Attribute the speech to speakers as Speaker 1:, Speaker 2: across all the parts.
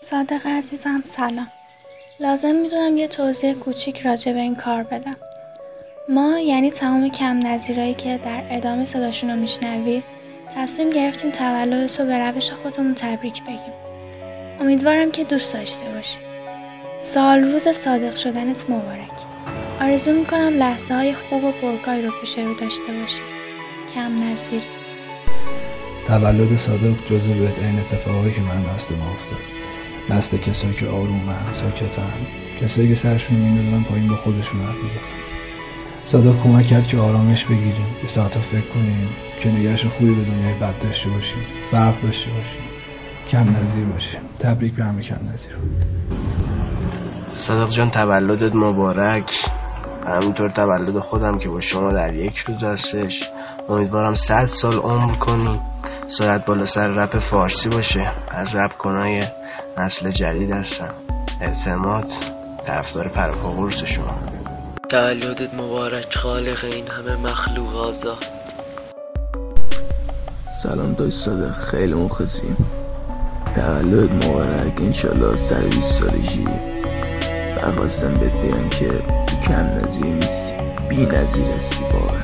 Speaker 1: صادق عزیزم سلام. لازم میدونم یه توضیح کوچیک راجع به این کار بدم. ما یعنی تمام کم نظیرایی که در ادامه صداشون رو میشنوید تصمیم گرفتیم تولدت رو به روش خودمون تبریک بگیم. امیدوارم که دوست داشته باشی. سال روز صادق شدنت مبارک. آرزو میکنم لحظه های خوب و پرکاری رو پیش رو داشته باشی. کم نظیر.
Speaker 2: تولد صادق جزو بهترین اتفاقایی که من دست ما افتاد. دست کسایی که آرومن، ساکتن، کسایی که سرشون میندازن پایین با خودشون حرف میزنن. صادق کمک کرد که آرامش بگیریم، یه ساعتا فکر کنیم که نگرش خوبی به دنیای بد داشته باشیم، فرق داشته باشیم، کم نظیر باشیم. تبریک به همه کم نظیر.
Speaker 3: صادق جان تولدت مبارک. همینطور تولد خودم که با شما در یک روز هستش. امیدوارم 100 سال عمر کنی، سرعت بالا سر رپ فارسی باشه. از رپ کنای نسل جدید هستم. اعتماد طرفدار پرپا قرص شما.
Speaker 4: تولدت مبارک خالق این همه مخلوق آزاد.
Speaker 5: سلام دایی صادق، خیلی مخلصیم. تولدت مبارک، انشالله 120 سالشی. خواستم بهت بگم که کم نظیر نیستی، بی نظیر هستی واقعا.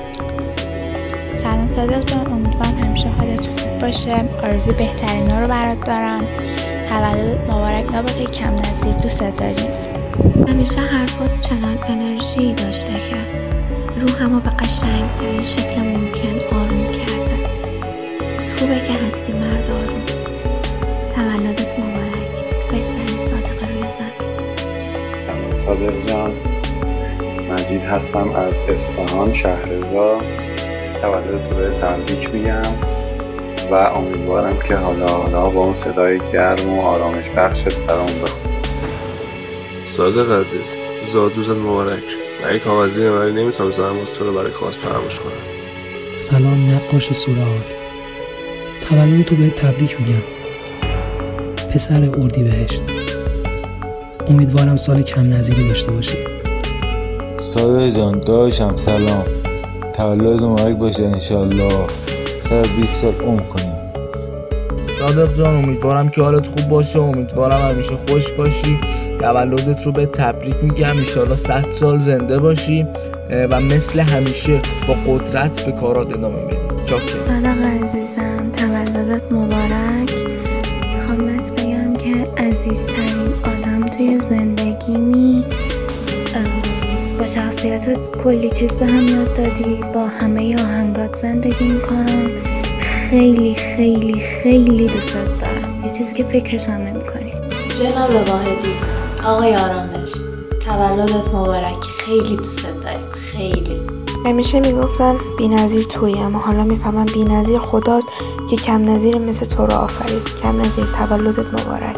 Speaker 6: سلام صادق جان، امیدوارم همیشه حالت خوب باشه. آرزوی بهترینا رو برات دارم. تولدت مبارک نباشه، کم نظیر، دوست داریم.
Speaker 7: همیشه حرفات چنان انرژی داشته که روحمو به قشنگ‌ترین شکل ممکن آروم کرده. خوبه که هستی مرد آروم. تولدت مبارک، بهترین صادق روی زمین.
Speaker 8: صادق جان، مجید هستم از اصفهان شهرزا. تولدت رو به تبریک میگم و امیدوارم که حالا با اون صدای گرم و آرامش بخشت برام بخون.
Speaker 9: صادق عزیز، زادروزت مبارک. من کاغذی ولی نمیتونم زحمات تو رو برای کاس فراموش کنم.
Speaker 10: سلام نقاش سورال، تولد تو بهت تبریک میگم پسر اردیبهشت. امیدوارم سال کم نظیری داشته باشی.
Speaker 11: صادق جان داشتم سلام، تولد مبارک باشه، انشالله 120 سال عمر کنی.
Speaker 12: صادق جان امیدوارم که حالت خوب باشه، امیدوارم همیشه خوش باشی. تولدت رو به تبریک میگم، انشالله 100 سال زنده باشی و مثل همیشه با قدرت به کارات ادامه بدی.
Speaker 7: صادق عزیزم تولدت مبارک. میخوام بهت بگم که عزیزترین آدم توی زندگیمی. با شخصیتت کلی چیز به هم یاد دادی، با همه آهنگات زندگی میکنم. خیلی خیلی خیلی دوستت دارم، یه چیزی که فکرش هم نمی کنی.
Speaker 13: جناب واحدی، آقای آرامش، تولدت مبارک. خیلی دوستت داریم، خیلی.
Speaker 14: همیشه میگفتن بی نظیر تویی، اما حالا میفهمم بی نظیر خداست که کم نظیر مثل تو رو آفرید. کم نظیر تولدت مبارک.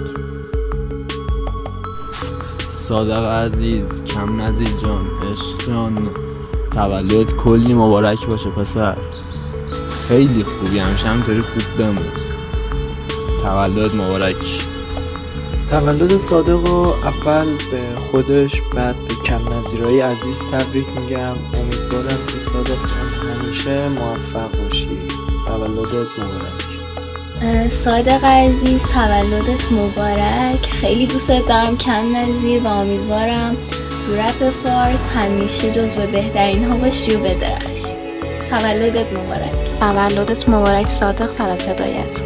Speaker 5: صادق عزیز، کم نظیر جان، عشق جان، تولدت کلی مبارک باشه پسر. خیلی خوبی، همیشه همینطوری خوب بمون. تولد مبارک.
Speaker 15: تولد صادق رو اول به خودش بعد به کم نظیرهای عزیز تبریک میگم. امیدوارم که صادق جان همیشه موفق باشی. تولدت مبارک.
Speaker 16: صادق عزیز تولدت مبارک. خیلی دوستت دارم کم نظیر و امیدوارم تو رپ فارس همیشه جزو بهترین ها باشی و بدرخشی. تولدت مبارک.
Speaker 6: تولدت مبارک صادق، فقط هدایت.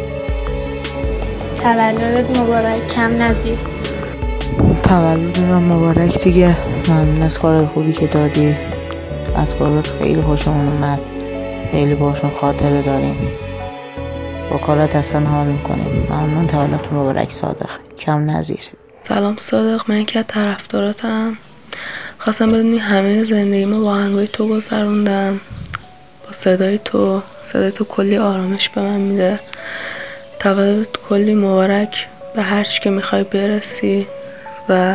Speaker 14: تولدت مبارک کم نظیر.
Speaker 17: تولدت مبارک دیگه. ممنون از کارهای خوبی که دادی. از کارات خیلی خوشمون اومد، خیلی باشون خاطره داریم، با کارات اصلا حال میکنیم. ممنون. تولدت مبارک صادق، کم نظیر.
Speaker 18: سلام صادق، من که طرفداراتم. خواستم بدونی همه زندگیمو با آهنگای تو گذروندم، با صدای تو کلی آرامش به من میده. تولدت کلی مبارک، به هر چی که میخوای برسی و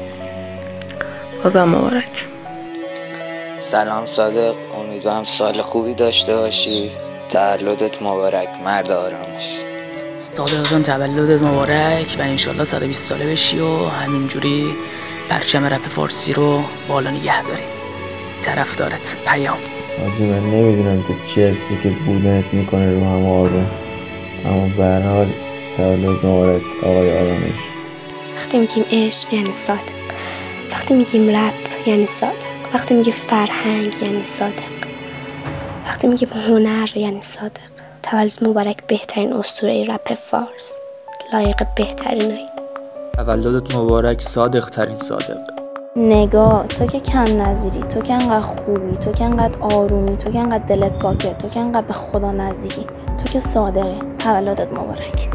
Speaker 18: بازم مبارک.
Speaker 4: سلام صادق، امیدوارم سال خوبی داشته باشی. تولدت مبارک مرد آرامش.
Speaker 17: صادق جان تولدت مبارک و انشالله 120 ساله بشی و همینجوری پرچم رپ فارسی رو بالا نگه داری. طرفدارت پیام.
Speaker 11: آجی من نمیدونم که چی هستی که بودنت میکنه رو هم آروم، اما به هر حال تولد مبارک آقای آرامش.
Speaker 19: وقتی میگیم عشق یعنی صادق، وقتی میگیم رپ یعنی صادق، وقتی میگیم فرهنگ یعنی صادق، وقتی میگیم هنر یعنی صادق. تولد مبارک بهترین اسطوره رپ فارس، لایق بهترینایی.
Speaker 20: تولدت مبارک صادق ترین صادق.
Speaker 16: نگاه، تو که کم نظیری، تو که انقدر خوبی، تو که انقدر آرومی، تو که انقدر دلت پاکه، تو که انقدر به خدا نزدیکی، تو که صادقی. تولدت مبارک.